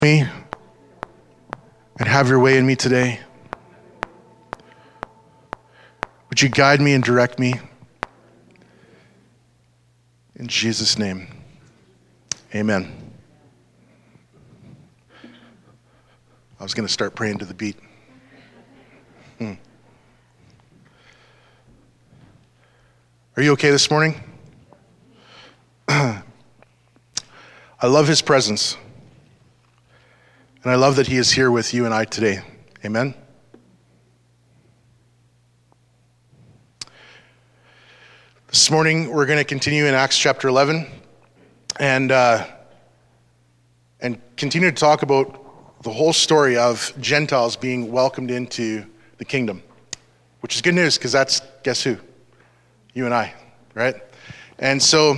me and have your way in me today. Would you guide me and direct me? In Jesus' name, amen. I was going to start praying to the beat. Are you okay this morning? I love his presence. And I love that he is here with you and I today. Amen? This morning, we're going to continue in Acts chapter 11 and continue to talk about the whole story of Gentiles being welcomed into the kingdom, which is good news because that's, guess who? You and I, right? And so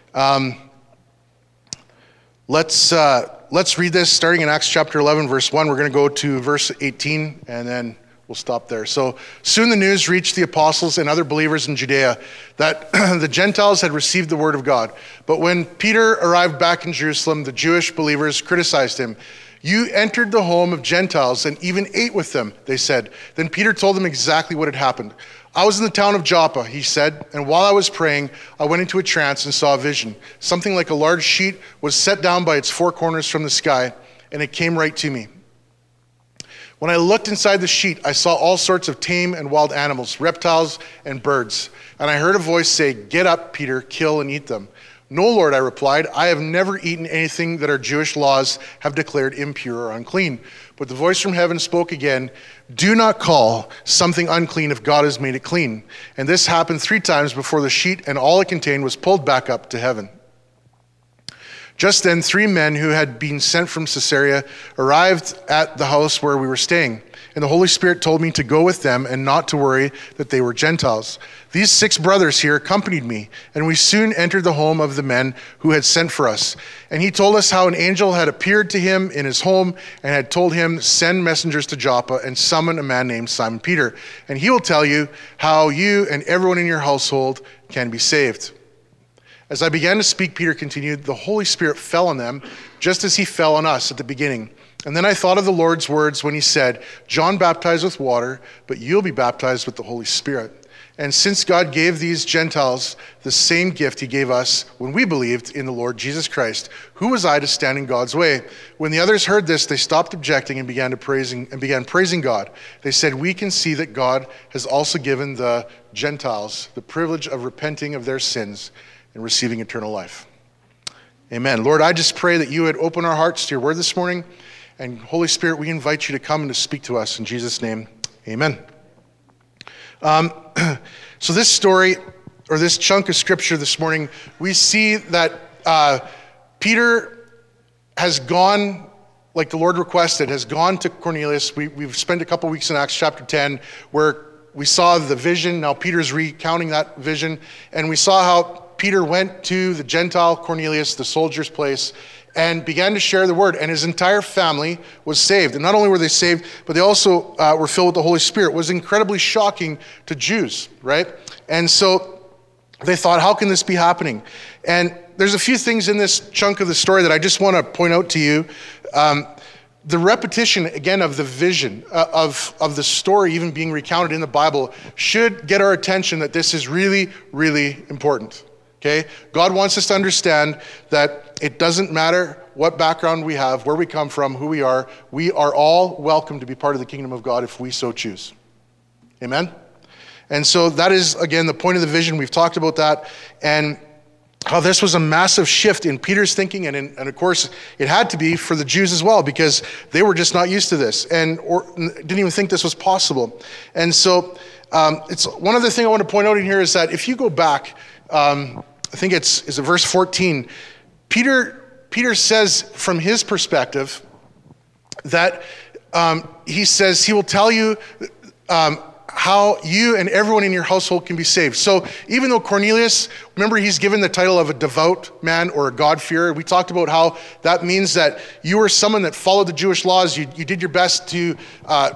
let's read this starting in Acts chapter 11, verse 1. We're going to go to verse 18, and then we'll stop there. So soon the news reached the apostles and other believers in Judea that the Gentiles had received the word of God. But when Peter arrived back in Jerusalem, the Jewish believers criticized him. "You entered the home of Gentiles and even ate with them," they said. Then Peter told them exactly what had happened. "I was in the town of Joppa," he said, "and while I was praying, I went into a trance and saw a vision. Something like a large sheet was set down by its four corners from the sky, and it came right to me. When I looked inside the sheet, I saw all sorts of tame and wild animals, reptiles and birds. And I heard a voice say, 'Get up, Peter, kill and eat them.' 'No, Lord,' I replied, 'I have never eaten anything that our Jewish laws have declared impure or unclean.' But the voice from heaven spoke again, 'Do not call something unclean if God has made it clean.' And this happened 3 times before the sheet and all it contained was pulled back up to heaven. Just then 3 men who had been sent from Caesarea arrived at the house where we were staying. And the Holy Spirit told me to go with them and not to worry that they were Gentiles. These 6 brothers here accompanied me, and we soon entered the home of the men who had sent for us. And he told us how an angel had appeared to him in his home and had told him, 'Send messengers to Joppa and summon a man named Simon Peter. And he will tell you how you and everyone in your household can be saved.' As I began to speak," Peter continued, "the Holy Spirit fell on them, just as he fell on us at the beginning. And then I thought of the Lord's words when he said, 'John baptized with water, but you'll be baptized with the Holy Spirit.' And since God gave these Gentiles the same gift he gave us when we believed in the Lord Jesus Christ, who was I to stand in God's way?" When the others heard this, they stopped objecting and began praising God. They said, "We can see that God has also given the Gentiles the privilege of repenting of their sins and receiving eternal life." Amen. Lord, I just pray that you would open our hearts to your word this morning. And Holy Spirit, we invite you to come and to speak to us. In Jesus' name, amen. So this story, or this chunk of scripture this morning, we see that Peter has gone, like the Lord requested, has gone to Cornelius. We've spent a couple weeks in Acts chapter 10 where we saw the vision. Now Peter's recounting that vision. And we saw how Peter went to the Gentile Cornelius, the soldier's place, and began to share the word. And his entire family was saved. And not only were they saved, but they also were filled with the Holy Spirit. It was incredibly shocking to Jews, right? And so they thought, how can this be happening? And there's a few things in this chunk of the story that I just want to point out to you. The repetition, again, of the vision, of the story even being recounted in the Bible should get our attention that this is really, really important. Okay? God wants us to understand that it doesn't matter what background we have, where we come from, who we are all welcome to be part of the kingdom of God if we so choose. Amen? And so that is, again, the point of the vision. We've talked about that, and how this was a massive shift in Peter's thinking, and of course, it had to be for the Jews as well, because they were just not used to this, or didn't even think this was possible. And so, it's one other thing I want to point out in here is that if you go back, I think it's verse 14. Peter says from his perspective that he says he will tell you how you and everyone in your household can be saved. So even though Cornelius, remember he's given the title of a devout man or a God-fearer. We talked about how that means that you were someone that followed the Jewish laws. You did your best to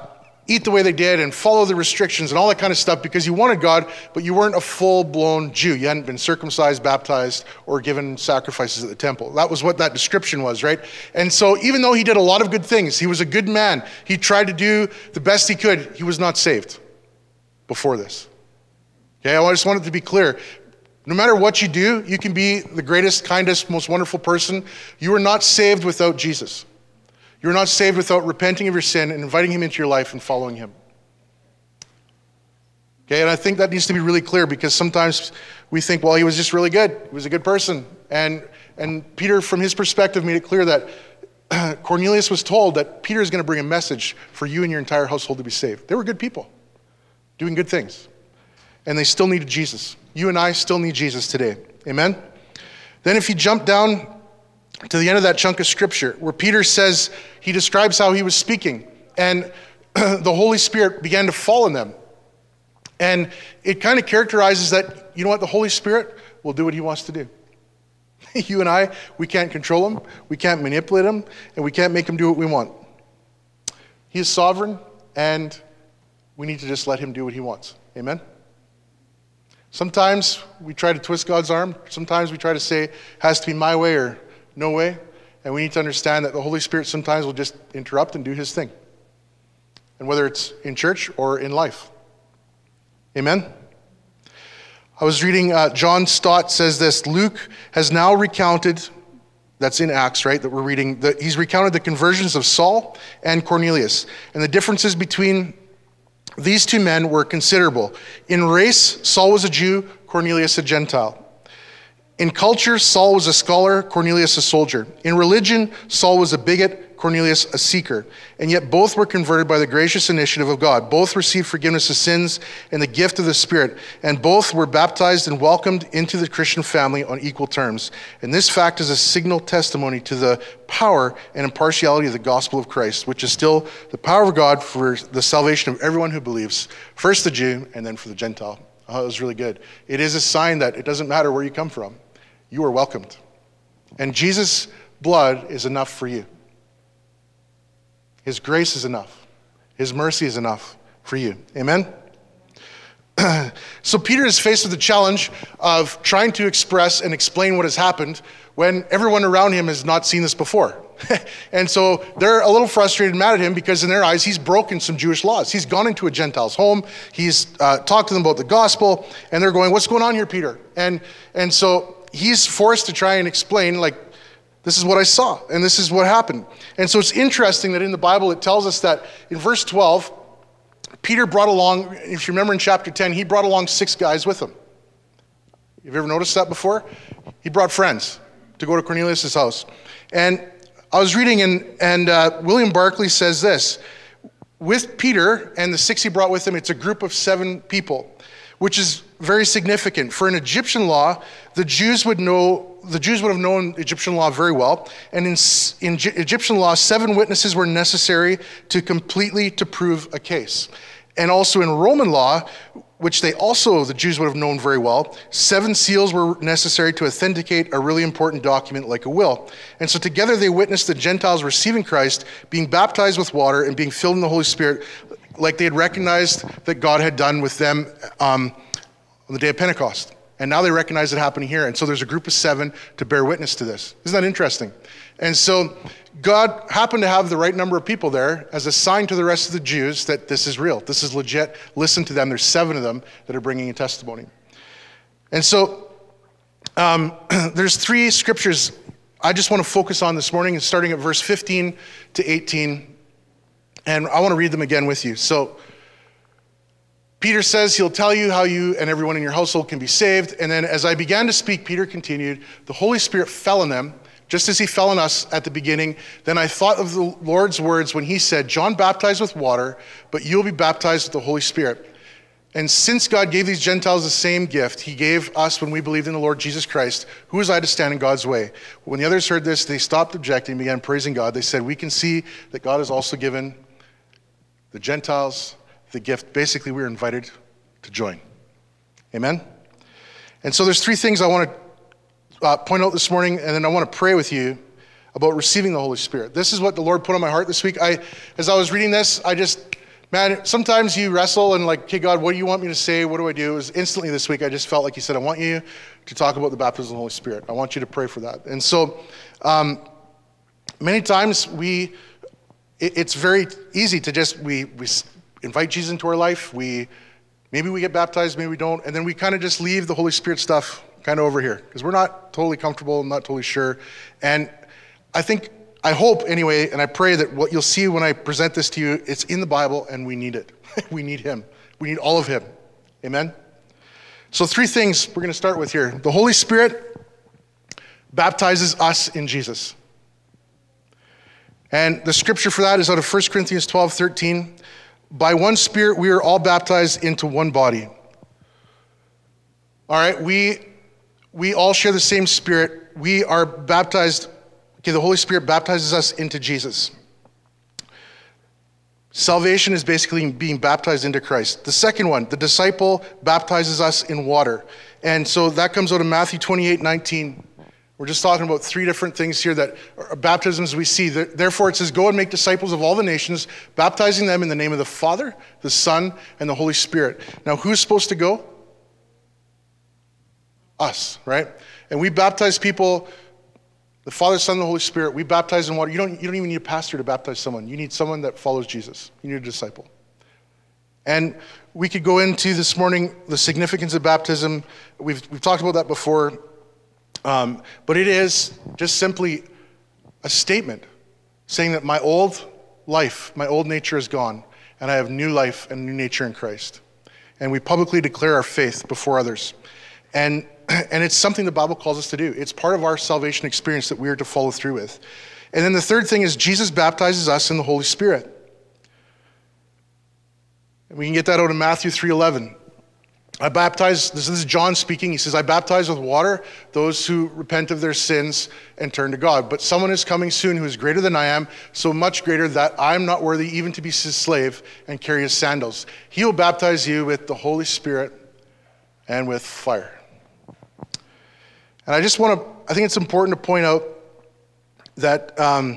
eat the way they did and follow the restrictions and all that kind of stuff because you wanted God, but you weren't a full-blown Jew. You hadn't been circumcised, baptized, or given sacrifices at the temple. That was what that description was, right? And so even though he did a lot of good things, he was a good man, he tried to do the best he could, he was not saved before this. Okay, I just want it to be clear. No matter what you do, you can be the greatest, kindest, most wonderful person. You are not saved without Jesus. You're not saved without repenting of your sin and inviting him into your life and following him. Okay, and I think that needs to be really clear because sometimes we think, well, he was just really good. He was a good person. And Peter, from his perspective, made it clear that Cornelius was told that Peter is going to bring a message for you and your entire household to be saved. They were good people, doing good things. And they still needed Jesus. You and I still need Jesus today. Amen? Then if you jump down to the end of that chunk of scripture where Peter says, he describes how he was speaking and the Holy Spirit began to fall on them. And it kind of characterizes that, you know what, the Holy Spirit will do what he wants to do. You and I, we can't control him, we can't manipulate him, and we can't make him do what we want. He is sovereign, and we need to just let him do what he wants. Amen? Sometimes we try to twist God's arm. Sometimes we try to say, it has to be my way or no way. And we need to understand that the Holy Spirit sometimes will just interrupt and do his thing. And whether it's in church or in life. Amen? I was reading, John Stott says this, Luke has now recounted, that's in Acts, right, that we're reading, he's recounted the conversions of Saul and Cornelius. And the differences between these two men were considerable. In race, Saul was a Jew, Cornelius a Gentile. In culture, Saul was a scholar, Cornelius a soldier. In religion, Saul was a bigot, Cornelius a seeker. And yet both were converted by the gracious initiative of God. Both received forgiveness of sins and the gift of the Spirit. And both were baptized and welcomed into the Christian family on equal terms. And this fact is a signal testimony to the power and impartiality of the gospel of Christ, which is still the power of God for the salvation of everyone who believes, first the Jew and then for the Gentile. Oh, it was really good. It is a sign that it doesn't matter where you come from. You are welcomed. And Jesus' blood is enough for you. His grace is enough. His mercy is enough for you. Amen? So Peter is faced with the challenge of trying to express and explain what has happened when everyone around him has not seen this before. And so they're a little frustrated and mad at him because in their eyes, he's broken some Jewish laws. He's gone into a Gentile's home. He's talked to them about the gospel. And they're going, what's going on here, Peter? And so he's forced to try and explain, like, this is what I saw, and this is what happened. And so it's interesting that in the Bible, it tells us that in verse 12, Peter brought along, if you remember in chapter 10, he brought along 6 guys with him. Have you ever noticed that before? He brought friends to go to Cornelius' house. And I was reading, and William Barclay says this, with Peter and the 6 he brought with him, it's a group of 7 people, which is very significant. For an Egyptian law, the Jews would have known Egyptian law very well. And in Egyptian law, 7 witnesses were necessary to prove a case. And also in Roman law, which the Jews would have known very well, 7 seals were necessary to authenticate a really important document like a will. And so together they witnessed the Gentiles receiving Christ, being baptized with water, and being filled in the Holy Spirit, like they had recognized that God had done with them on the day of Pentecost. And now they recognize it happening here. And so there's a group of 7 to bear witness to this. Isn't that interesting? And so God happened to have the right number of people there as a sign to the rest of the Jews that this is real. This is legit. Listen to them. There's 7 of them that are bringing a testimony. And so there's 3 scriptures I just want to focus on this morning, starting at verse 15 to 18. And I want to read them again with you. So Peter says he'll tell you how you and everyone in your household can be saved. And then as I began to speak, Peter continued, the Holy Spirit fell on them, just as he fell on us at the beginning. Then I thought of the Lord's words when he said, John baptized with water, but you'll be baptized with the Holy Spirit. And since God gave these Gentiles the same gift he gave us when we believed in the Lord Jesus Christ, who was I to stand in God's way? When the others heard this, they stopped objecting and began praising God. They said, we can see that God has also given the Gentiles the gift. Basically, we were invited to join. Amen? And so there's 3 things I want to point out this morning, and then I want to pray with you about receiving the Holy Spirit. This is what the Lord put on my heart this week. As I was reading this, Man, sometimes you wrestle and like, okay, God, what do you want me to say? What do I do? It was instantly this week, I just felt like he said, I want you to talk about the baptism of the Holy Spirit. I want you to pray for that. And so many times it's very easy to just, we invite Jesus into our life. Maybe we get baptized, maybe we don't. And then we kind of just leave the Holy Spirit stuff kind of over here because we're not totally comfortable, not totally sure. And I hope anyway, and I pray that what you'll see when I present this to you, it's in the Bible and we need it. We need him. We need all of him. Amen? So 3 things we're going to start with here. The Holy Spirit baptizes us in Jesus. And the scripture for that is out of 1 Corinthians 12:13. By one Spirit we are all baptized into one body. All right, we all share the same Spirit. We are baptized. Okay, the Holy Spirit baptizes us into Jesus. Salvation is basically being baptized into Christ. The second one, the disciple baptizes us in water. And so that comes out of Matthew 28:19. We're just talking about 3 different things here that are baptisms we see. Therefore it says, go and make disciples of all the nations, baptizing them in the name of the Father, the Son, and the Holy Spirit. Now who's supposed to go? Us, right? And we baptize people, the Father, Son, and the Holy Spirit. We baptize in water. You don't even need a pastor to baptize someone. You need someone that follows Jesus. You need a disciple. And we could go into this morning the significance of baptism. We've talked about that before. But it is just simply a statement saying that my old life, my old nature is gone, and I have new life and new nature in Christ. And we publicly declare our faith before others. And it's something the Bible calls us to do. It's part of our salvation experience that we are to follow through with. And then the third thing is Jesus baptizes us in the Holy Spirit. And we can get that out of Matthew 3:11. I baptize, this is John speaking, he says, I baptize with water those who repent of their sins and turn to God. But someone is coming soon who is greater than I am, so much greater that I am not worthy even to be his slave and carry his sandals. He will baptize you with the Holy Spirit and with fire. And I think it's important to point out that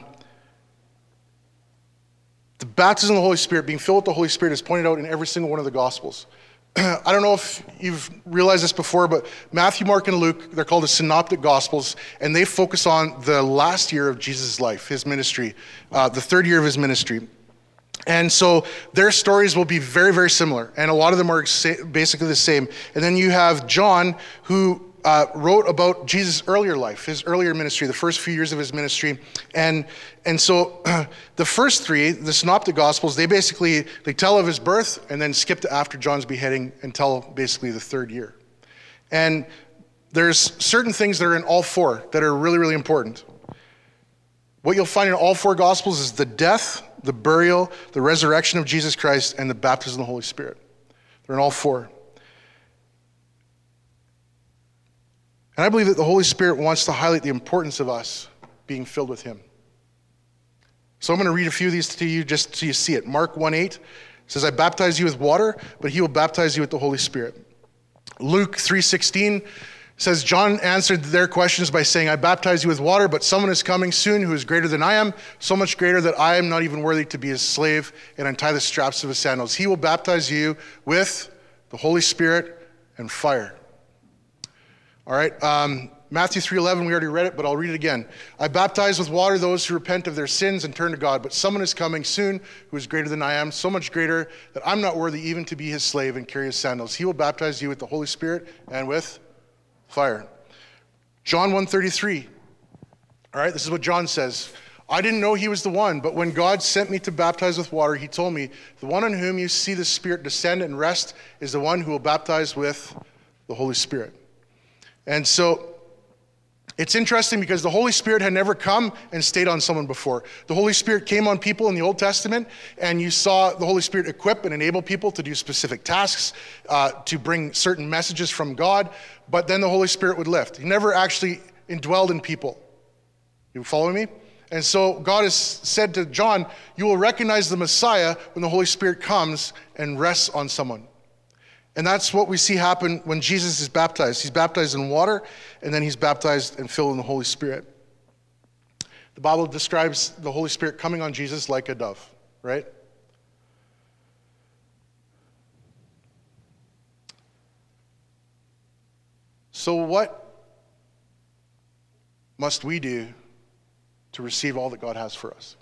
the baptism of the Holy Spirit, being filled with the Holy Spirit, is pointed out in every single one of the Gospels. I don't know if you've realized this before, but Matthew, Mark, and Luke, they're called the Synoptic Gospels, and they focus on the last year of Jesus' life, his ministry, the 3rd year of his ministry. And so their stories will be very, very similar, and a lot of them are basically the same. And then you have John, who wrote about Jesus' earlier life, his earlier ministry, the first few years of his ministry. And so the first 3, the Synoptic Gospels, they tell of his birth and then skip to after John's beheading and tell basically the 3rd year. And there's certain things that are in all 4 that are really, really important. What you'll find in all 4 Gospels is the death, the burial, the resurrection of Jesus Christ, and the baptism of the Holy Spirit. They're in all 4. And I believe that the Holy Spirit wants to highlight the importance of us being filled with him. So I'm going to read a few of these to you just so you see it. Mark 1:8 says, I baptize you with water, but he will baptize you with the Holy Spirit. Luke 3:16 says, John answered their questions by saying, I baptize you with water, but someone is coming soon who is greater than I am, so much greater that I am not even worthy to be his slave and untie the straps of his sandals. He will baptize you with the Holy Spirit and fire. All right, Matthew 3:11, we already read it, but I'll read it again. I baptize with water those who repent of their sins and turn to God, but someone is coming soon who is greater than I am, so much greater that I'm not worthy even to be his slave and carry his sandals. He will baptize you with the Holy Spirit and with fire. John 1:33. All right, this is what John says. I didn't know he was the one, but when God sent me to baptize with water, he told me, the one on whom you see the Spirit descend and rest is the one who will baptize with the Holy Spirit. And so it's interesting because the Holy Spirit had never come and stayed on someone before. The Holy Spirit came on people in the Old Testament, and you saw the Holy Spirit equip and enable people to do specific tasks, to bring certain messages from God, but then the Holy Spirit would lift. He never actually indwelled in people. You follow me? And so God has said to John, you will recognize the Messiah when the Holy Spirit comes and rests on someone. And that's what we see happen when Jesus is baptized. He's baptized in water, and then he's baptized and filled in the Holy Spirit. The Bible describes the Holy Spirit coming on Jesus like a dove, right? So what must we do to receive all that God has for us?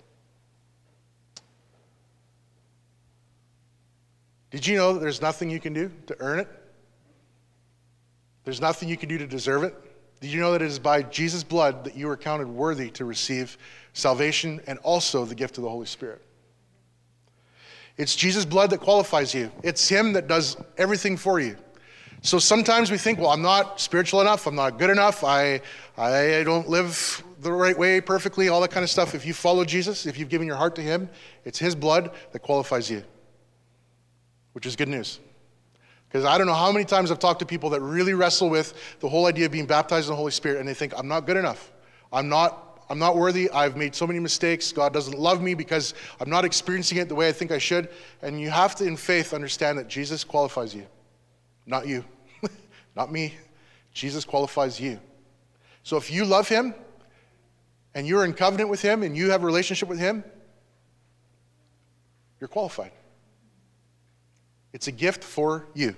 Did you know that there's nothing you can do to earn it? There's nothing you can do to deserve it? Did you know that it is by Jesus' blood that you are counted worthy to receive salvation and also the gift of the Holy Spirit? It's Jesus' blood that qualifies you. It's him that does everything for you. So sometimes we think, well, I'm not spiritual enough, I'm not good enough, I don't live the right way perfectly, all that kind of stuff. If you follow Jesus, if you've given your heart to him, it's his blood that qualifies you, which is good news. Because I don't know how many times I've talked to people that really wrestle with the whole idea of being baptized in the Holy Spirit, and they think, I'm not good enough. I'm not worthy. I've made so many mistakes. God doesn't love me because I'm not experiencing it the way I think I should. And you have to, in faith, understand that Jesus qualifies you. Not you. Not me. Jesus qualifies you. So if you love him, and you're in covenant with him, and you have a relationship with him, you're qualified. It's a gift for you.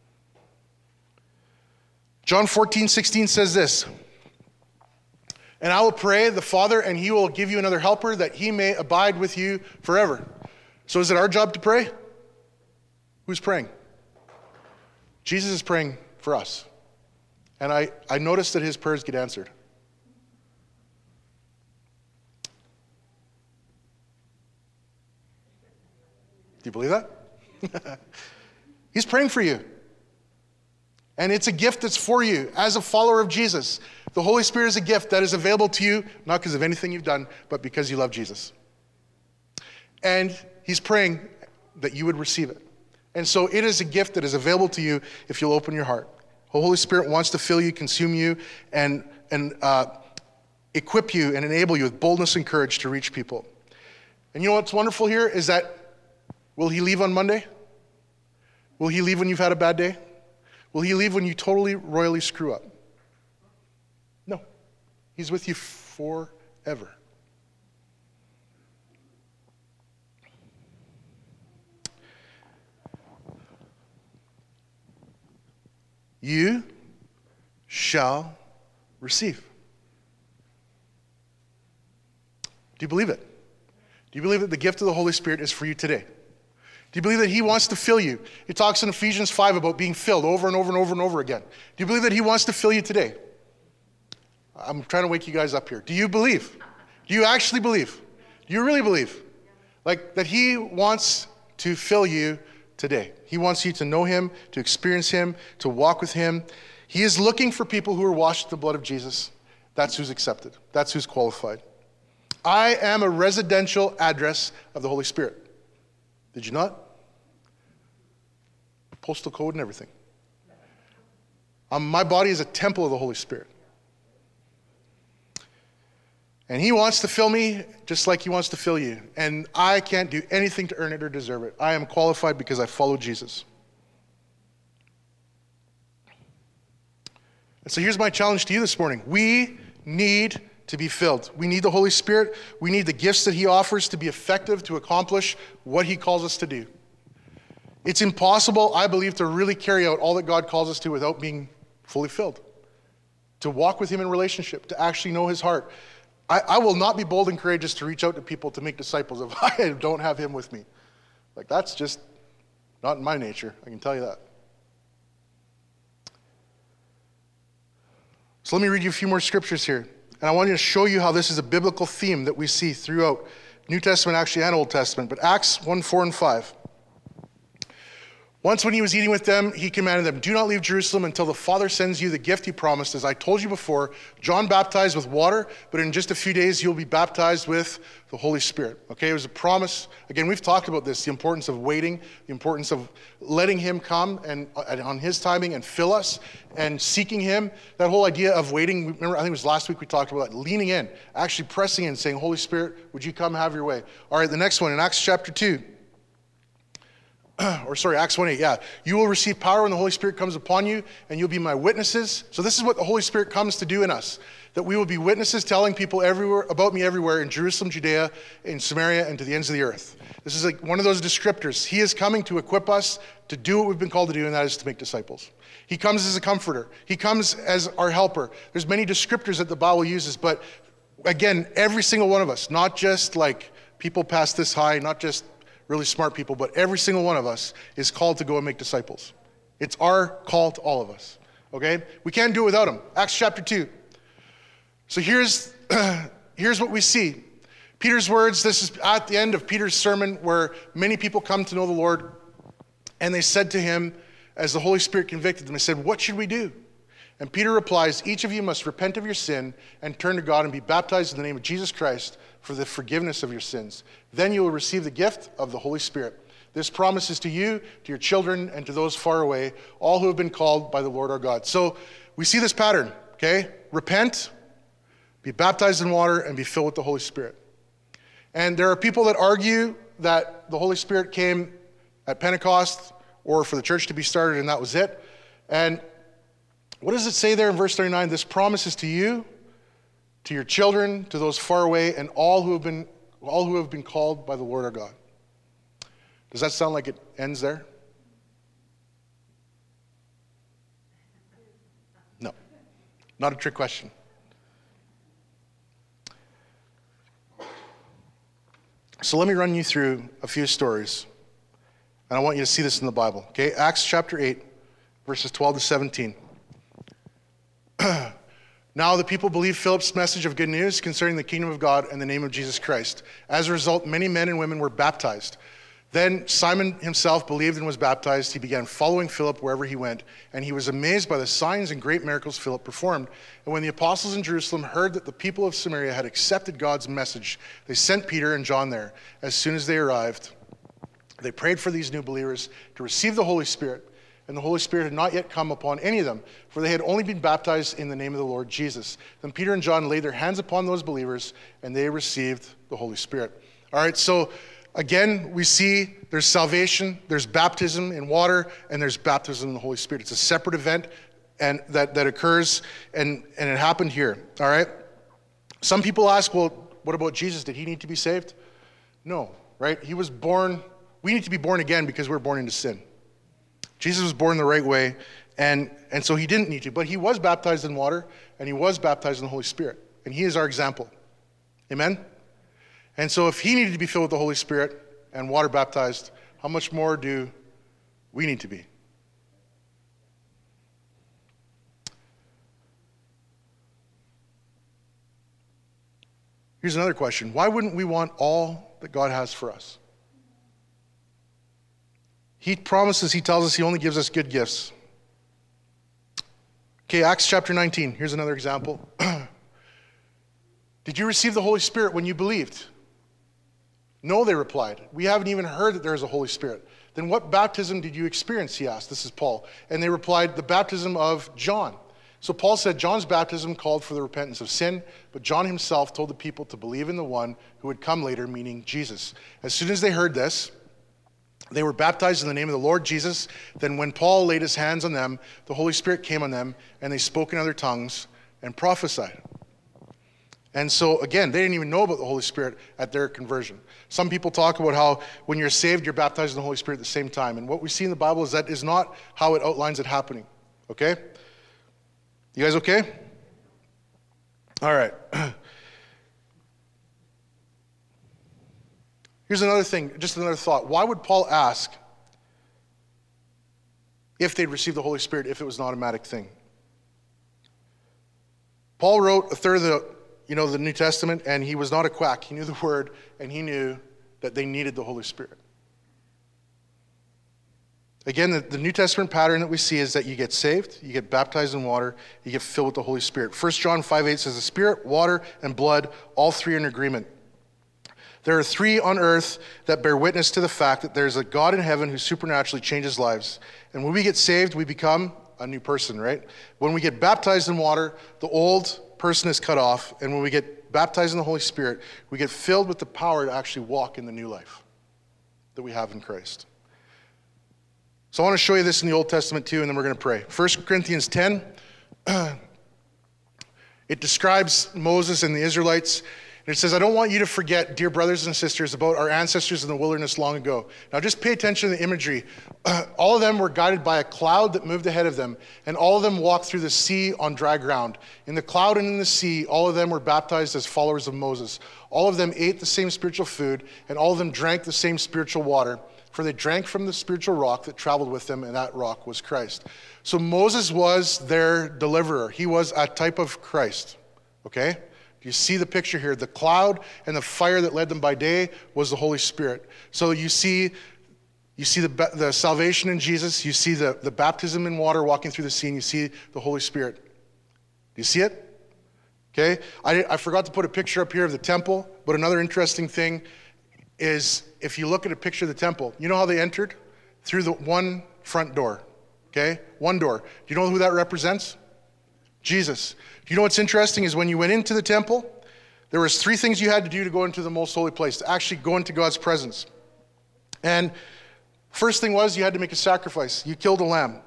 John 14:16 says this, and I will pray the Father, and he will give you another helper that he may abide with you forever. So is it our job to pray? Who's praying? Jesus is praying for us. And I noticed that his prayers get answered. Do you believe that? He's praying for you. And it's a gift that's for you as a follower of Jesus. The Holy Spirit is a gift that is available to you, not because of anything you've done, but because you love Jesus. And he's praying that you would receive it. And so it is a gift that is available to you if you'll open your heart. The Holy Spirit wants to fill you, consume you, and equip you and enable you with boldness and courage to reach people. And you know what's wonderful here is that, will he leave on Monday? Will he leave when you've had a bad day? Will he leave when you totally, royally screw up? No. He's with you forever. You shall receive. Do you believe it? Do you believe that the gift of the Holy Spirit is for you today? Do you believe that he wants to fill you? He talks in Ephesians 5 about being filled over and over and over and over again. Do you believe that he wants to fill you today? I'm trying to wake you guys up here. Do you believe? Do you actually believe? Do you really believe? Like that he wants to fill you today. He wants you to know him, to experience him, to walk with him. He is looking for people who are washed in the blood of Jesus. That's who's accepted. That's who's qualified. I am a residential address of the Holy Spirit. Did you not? Postal code and everything. My body is a temple of the Holy Spirit. And he wants to fill me just like he wants to fill you. And I can't do anything to earn it or deserve it. I am qualified because I follow Jesus. And so here's my challenge to you this morning. We need to be filled. We need the Holy Spirit. We need the gifts that he offers to be effective to accomplish what he calls us to do. It's impossible, I believe, to really carry out all that God calls us to without being fully filled. To walk with him in relationship, to actually know his heart. I will not be bold and courageous to reach out to people to make disciples if I don't have him with me. Like, that's just not in my nature, I can tell you that. So let me read you a few more scriptures here. And I want to show you how this is a biblical theme that we see throughout New Testament, actually, and Old Testament. But Acts 1, 4, and 5. Once when he was eating with them, he commanded them, do not leave Jerusalem until the Father sends you the gift he promised. As I told you before, John baptized with water, but in just a few days you'll be baptized with the Holy Spirit. Okay, it was a promise. Again, we've talked about this, the importance of waiting, the importance of letting him come and on his timing and fill us and seeking him. That whole idea of waiting, remember, I think it was last week we talked about that, leaning in, actually pressing in, saying, Holy Spirit, would you come have your way? All right, the next one in Acts chapter 2. Acts 1:8, yeah. You will receive power when the Holy Spirit comes upon you, and you'll be my witnesses. So this is what the Holy Spirit comes to do in us, that we will be witnesses telling people everywhere about me everywhere in Jerusalem, Judea, in Samaria, and to the ends of the earth. This is like one of those descriptors. He is coming to equip us to do what we've been called to do, and that is to make disciples. He comes as a comforter. He comes as our helper. There's many descriptors that the Bible uses, but again, every single one of us, not just like people past this high, not just really smart people, but every single one of us is called to go and make disciples. It's our call to all of us, okay? We can't do it without him. Acts chapter 2. So here's what we see. Peter's words, this is at the end of Peter's sermon where many people come to know the Lord, and they said to him, as the Holy Spirit convicted them, they said, "What should we do?" And Peter replies, "Each of you must repent of your sin and turn to God and be baptized in the name of Jesus Christ for the forgiveness of your sins. Then you will receive the gift of the Holy Spirit. This promise is to you, to your children, and to those far away, all who have been called by the Lord our God." So we see this pattern, okay? Repent, be baptized in water, and be filled with the Holy Spirit. And there are people that argue that the Holy Spirit came at Pentecost or for the church to be started and that was it. And what does it say there in verse 39? This promise is to you, to your children, to those far away, and all who have been called by the Lord our God. Does that sound like it ends there? No. Not a trick question. So let me run you through a few stories. And I want you to see this in the Bible. Okay, Acts chapter 8, verses 12 to 17. Now the people believed Philip's message of good news concerning the kingdom of God and the name of Jesus Christ. As a result, many men and women were baptized. Then Simon himself believed and was baptized. He began following Philip wherever he went, and he was amazed by the signs and great miracles Philip performed. And when the apostles in Jerusalem heard that the people of Samaria had accepted God's message, they sent Peter and John there. As soon as they arrived, they prayed for these new believers to receive the Holy Spirit, and the Holy Spirit had not yet come upon any of them, for they had only been baptized in the name of the Lord Jesus. Then Peter and John laid their hands upon those believers, and they received the Holy Spirit. All right, so again, we see there's salvation, there's baptism in water, and there's baptism in the Holy Spirit. It's a separate event and that occurs, and it happened here, all right? Some people ask, well, what about Jesus? Did he need to be saved? No, right? He was born. We need to be born again because we're born into sin. Jesus was born the right way, and so he didn't need to, but he was baptized in water, and he was baptized in the Holy Spirit, and he is our example. Amen? And so if he needed to be filled with the Holy Spirit and water baptized, how much more do we need to be? Here's another question. Why wouldn't we want all that God has for us? He promises, he tells us he only gives us good gifts. Okay, Acts chapter 19. Here's another example. Did you receive the Holy Spirit when you believed? No, they replied. We haven't even heard that there is a Holy Spirit. Then what baptism did you experience, he asked. This is Paul. And they replied, the baptism of John. So Paul said John's baptism called for the repentance of sin, but John himself told the people to believe in the one who would come later, meaning Jesus. As soon as they heard this, they were baptized in the name of the Lord Jesus. Then when Paul laid his hands on them, the Holy Spirit came on them, and they spoke in other tongues and prophesied. And so, again, they didn't even know about the Holy Spirit at their conversion. Some people talk about how when you're saved, you're baptized in the Holy Spirit at the same time. And what we see in the Bible is that is not how it outlines it happening. Okay? You guys okay? All right. Here's another thing, just another thought. Why would Paul ask if they'd received the Holy Spirit if it was an automatic thing? Paul wrote a third of the New Testament, and he was not a quack. He knew the word, and he knew that they needed the Holy Spirit. Again, the New Testament pattern that we see is that you get saved, you get baptized in water, you get filled with the Holy Spirit. 1 John 5:8 says, the Spirit, water, and blood, all three are in agreement. There are three on earth that bear witness to the fact that there's a God in heaven who supernaturally changes lives. And when we get saved, we become a new person, right? When we get baptized in water, the old person is cut off. And when we get baptized in the Holy Spirit, we get filled with the power to actually walk in the new life that we have in Christ. So I want to show you this in the Old Testament too, and then we're going to pray. 1 Corinthians 10, it describes Moses and the Israelites. And it says, I don't want you to forget, dear brothers and sisters, about our ancestors in the wilderness long ago. Now just pay attention to the imagery. All of them were guided by a cloud that moved ahead of them, and all of them walked through the sea on dry ground. In the cloud and in the sea, all of them were baptized as followers of Moses. All of them ate the same spiritual food, and all of them drank the same spiritual water, for they drank from the spiritual rock that traveled with them, and that rock was Christ. So Moses was their deliverer. He was a type of Christ, okay? You see the picture here. The cloud and the fire that led them by day was the Holy Spirit. So you see the salvation in Jesus. You see the baptism in water walking through the sea, and you see the Holy Spirit. Do you see it? Okay. I forgot to put a picture up here of the temple, but another interesting thing is if you look at a picture of the temple, you know how they entered? Through the one front door. Okay? One door. Do you know who that represents? Jesus. You know what's interesting is when you went into the temple, there was 3 things you had to do to go into the most holy place, to actually go into God's presence. And first thing was you had to make a sacrifice. You killed a lamb.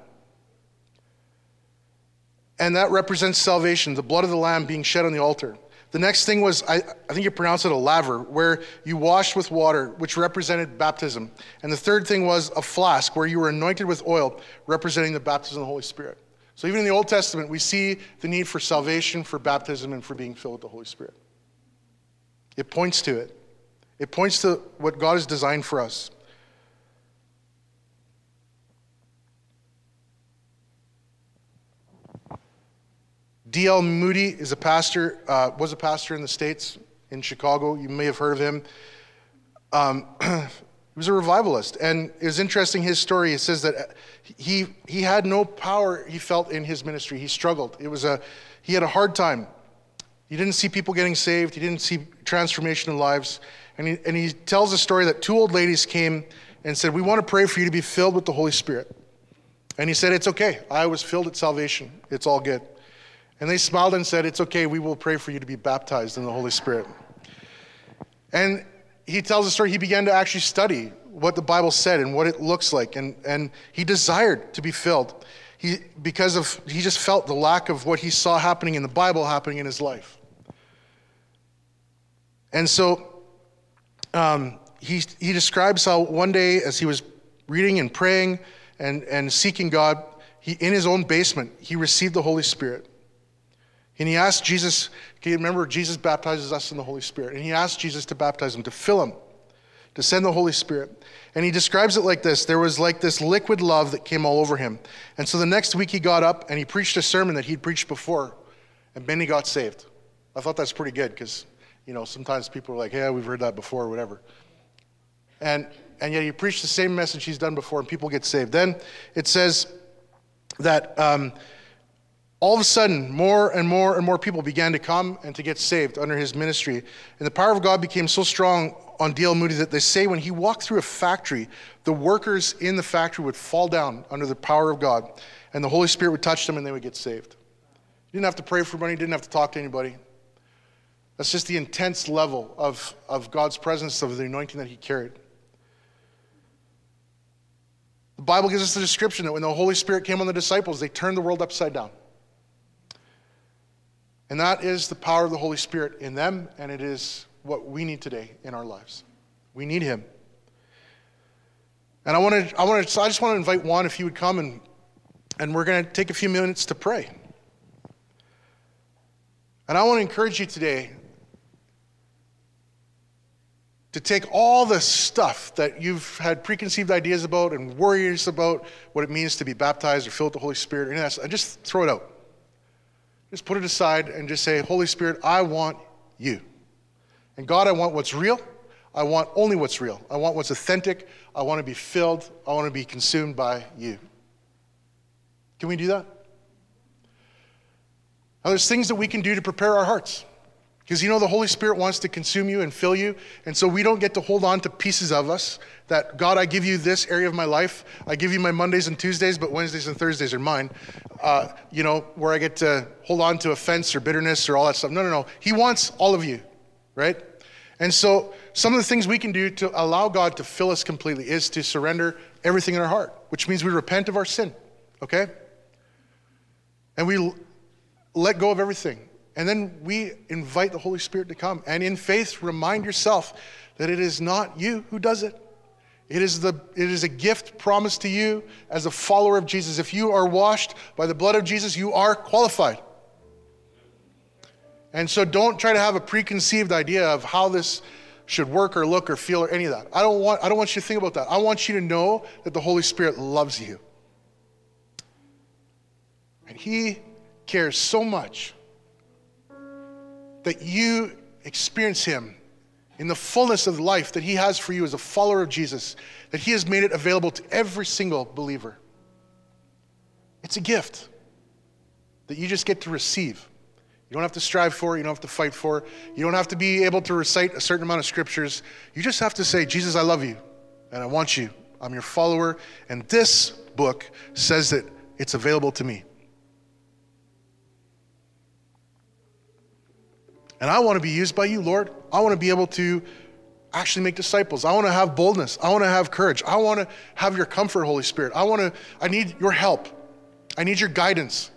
And that represents salvation, the blood of the lamb being shed on the altar. The next thing was, I think you pronounce it a laver, where you washed with water, which represented baptism. And the third thing was a flask, where you were anointed with oil, representing the baptism of the Holy Spirit. So even in the Old Testament, we see the need for salvation, for baptism, and for being filled with the Holy Spirit. It points to it. It points to what God has designed for us. D.L. Moody is a pastor, was a pastor in the States, in Chicago. You may have heard of him. He was a revivalist, and it was interesting, his story. It says that he had no power, he felt, in his ministry. He struggled. He had a hard time. He didn't see people getting saved. He didn't see transformation in lives. And he tells a story that 2 old ladies came and said, we want to pray for you to be filled with the Holy Spirit. And he said, it's okay. I was filled at salvation. It's all good. And they smiled and said, it's okay. We will pray for you to be baptized in the Holy Spirit. And he tells the story, he began to actually study what the Bible said and what it looks like. And he desired to be filled. He just felt the lack of what he saw happening in the Bible happening in his life. And so he describes how one day as he was reading and praying and seeking God, in his own basement, he received the Holy Spirit. And he asked Jesus, can you remember Jesus baptizes us in the Holy Spirit? And he asked Jesus to baptize him, to fill him, to send the Holy Spirit. And he describes it like this. There was like this liquid love that came all over him. And so the next week he got up and he preached a sermon that he'd preached before. And then he got saved. I thought that's pretty good because, sometimes people are like, yeah, we've heard that before or whatever. And yet he preached the same message he's done before and people get saved. Then it says that all of a sudden, more and more and more people began to come and to get saved under his ministry. And the power of God became so strong on D.L. Moody that they say when he walked through a factory, the workers in the factory would fall down under the power of God, and the Holy Spirit would touch them and they would get saved. He didn't have to pray for anybody, didn't have to talk to anybody. That's just the intense level of God's presence, of the anointing that he carried. The Bible gives us the description that when the Holy Spirit came on the disciples, they turned the world upside down. And that is the power of the Holy Spirit in them, and it is what we need today in our lives. We need him. And I just want to invite Juan, if he would come, and we're going to take a few minutes to pray. And I want to encourage you today to take all the stuff that you've had preconceived ideas about and worries about what it means to be baptized or filled with the Holy Spirit, and just throw it out. Just put it aside and just say, Holy Spirit, I want you. And God, I want what's real. I want only what's real. I want what's authentic. I want to be filled. I want to be consumed by you. Can we do that? Now, there's things that we can do to prepare our hearts. Because the Holy Spirit wants to consume you and fill you. And so we don't get to hold on to pieces of us that, God, I give you this area of my life. I give you my Mondays and Tuesdays, but Wednesdays and Thursdays are mine. Where I get to hold on to offense or bitterness or all that stuff. No. He wants all of you, right? And so some of the things we can do to allow God to fill us completely is to surrender everything in our heart, which means we repent of our sin, okay? And we let go of everything. And then we invite the Holy Spirit to come. And in faith, remind yourself that it is not you who does it. It is a gift promised to you as a follower of Jesus. If you are washed by the blood of Jesus, you are qualified. And so don't try to have a preconceived idea of how this should work or look or feel or any of that. I don't want you to think about that. I want you to know that the Holy Spirit loves you. And he cares so much that you experience him in the fullness of life that he has for you as a follower of Jesus, that he has made it available to every single believer. It's a gift that you just get to receive. You don't have to strive for it. You don't have to fight for it. You don't have to be able to recite a certain amount of scriptures. You just have to say, Jesus, I love you, and I want you. I'm your follower, and this book says that it's available to me. And I want to be used by you, Lord. I want to be able to actually make disciples. I want to have boldness. I want to have courage. I want to have your comfort, Holy Spirit. I need your help. I need your guidance.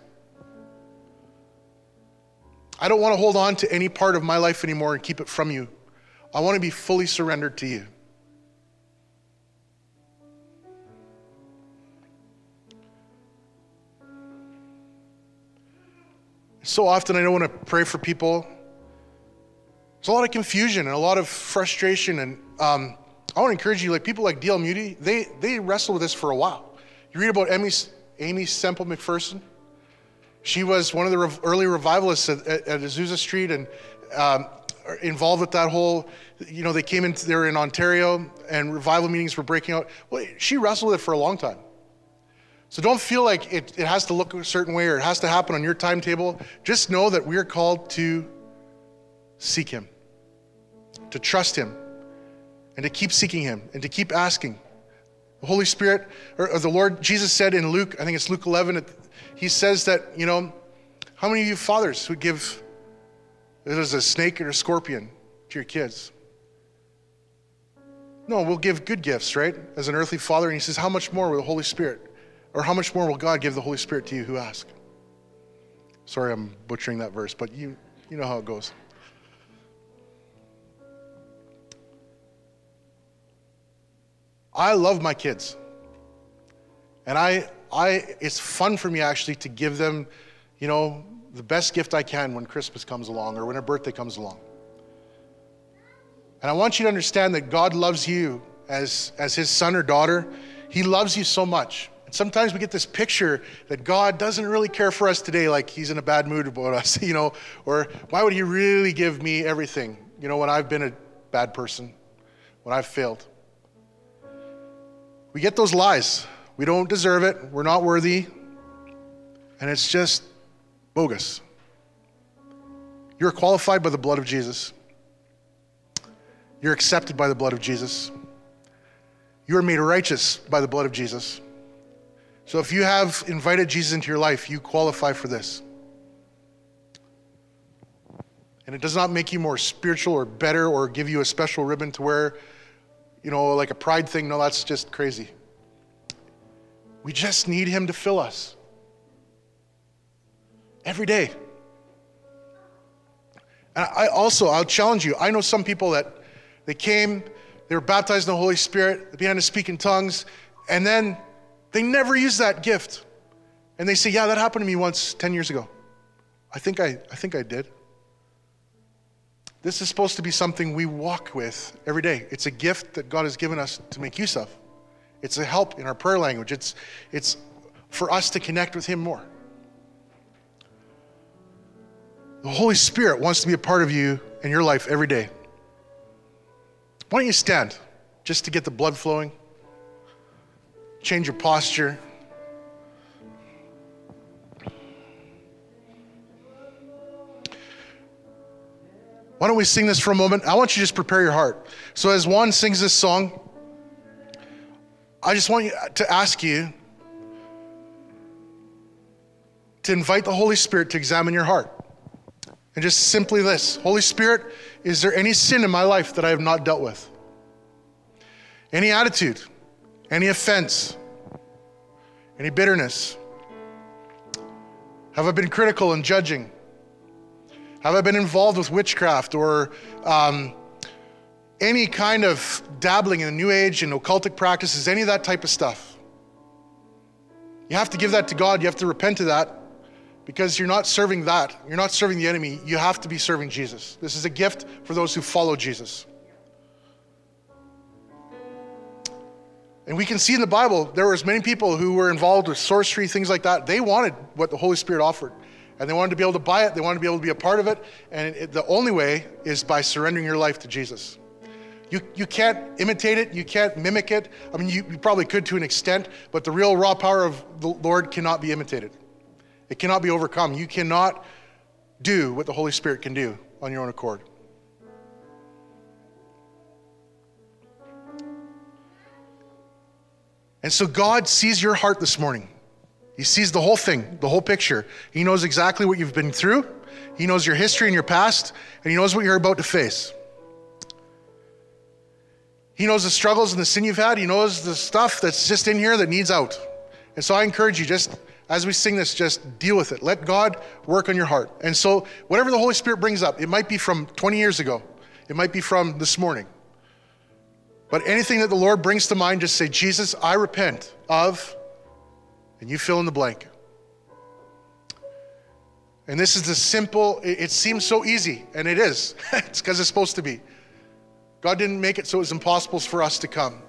I don't want to hold on to any part of my life anymore and keep it from you. I want to be fully surrendered to you. So often I don't want to pray for people. There's a lot of confusion and a lot of frustration, and I want to encourage you, like people like D.L. Moody, they wrestled with this for a while. You read about Amy Semple McPherson. She was one of the early revivalists at Azusa Street and involved with that whole, they were in Ontario and revival meetings were breaking out. Well, she wrestled with it for a long time. So don't feel like it has to look a certain way or it has to happen on your timetable. Just know that we are called to seek him, to trust him, and to keep seeking him, and to keep asking. The Holy Spirit, or the Lord, Jesus said in Luke, I think it's Luke 11, he says that, how many of you fathers would give, there's a snake or a scorpion to your kids? No, we'll give good gifts, right? As an earthly father, and he says, how much more will the Holy Spirit, or how much more will God give the Holy Spirit to you who ask? Sorry, I'm butchering that verse, but you know how it goes. I love my kids. And it's fun for me actually to give them, the best gift I can when Christmas comes along or when a birthday comes along. And I want you to understand that God loves you as his son or daughter. He loves you so much. And sometimes we get this picture that God doesn't really care for us today, like he's in a bad mood about us, or why would he really give me everything, when I've been a bad person, when I've failed. We get those lies. We don't deserve it. We're not worthy. And it's just bogus. You're qualified by the blood of Jesus. You're accepted by the blood of Jesus. You are made righteous by the blood of Jesus. So if you have invited Jesus into your life, you qualify for this. And it does not make you more spiritual or better or give you a special ribbon to wear, like a pride thing. No, that's just crazy. We just need him to fill us every day. And I'll challenge you. I know some people that they were baptized in the Holy Spirit, they began to speak in tongues, and then they never used that gift. And they say, yeah, that happened to me once 10 years ago. I think I did. This is supposed to be something we walk with every day. It's a gift that God has given us to make use of. It's a help in our prayer language. It's for us to connect with him more. The Holy Spirit wants to be a part of you and your life every day. Why don't you stand just to get the blood flowing? Change your posture. Why don't we sing this for a moment? I want you to just prepare your heart. So as Juan sings this song, I just want you to ask you to invite the Holy Spirit to examine your heart. And just simply this: Holy Spirit, is there any sin in my life that I have not dealt with? Any attitude, any offense, any bitterness? Have I been critical and judging? Have I been involved with witchcraft or any kind of dabbling in the New Age and occultic practices, any of that type of stuff? You have to give that to God. You have to repent of that because you're not serving that. You're not serving the enemy. You have to be serving Jesus. This is a gift for those who follow Jesus. And we can see in the Bible, there was many people who were involved with sorcery, things like that. They wanted what the Holy Spirit offered. And they wanted to be able to buy it. They wanted to be able to be a part of it. And the only way is by surrendering your life to Jesus. You can't imitate it. You can't mimic it. I mean, you probably could to an extent, but the real raw power of the Lord cannot be imitated. It cannot be overcome. You cannot do what the Holy Spirit can do on your own accord. And so God sees your heart this morning. He sees the whole thing, the whole picture. He knows exactly what you've been through. He knows your history and your past, and he knows what you're about to face. He knows the struggles and the sin you've had. He knows the stuff that's just in here that needs out. And so I encourage you, just as we sing this, just deal with it. Let God work on your heart. And so whatever the Holy Spirit brings up, it might be from 20 years ago. It might be from this morning. But anything that the Lord brings to mind, just say, Jesus, I repent of, and you fill in the blank. And this is the simple, it seems so easy, and it is. It's because it's supposed to be. God didn't make it so it was impossible for us to come.